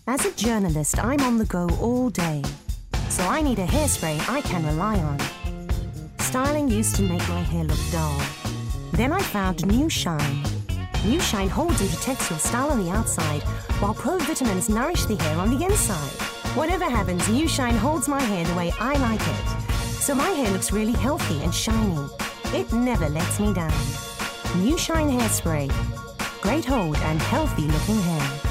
As a journalist, I'm on the go all day, so I need a hairspray I can rely on. Styling used to make my hair look dull. Then I found New Shine. New Shine holds and protects your style on the outside, while Pro Vitamins nourish the hair on the inside. Whatever happens, New Shine holds my hair the way I like it. So my hair looks really healthy and shiny. It never lets me down. New Shine Hairspray. Great hold and healthy looking hair.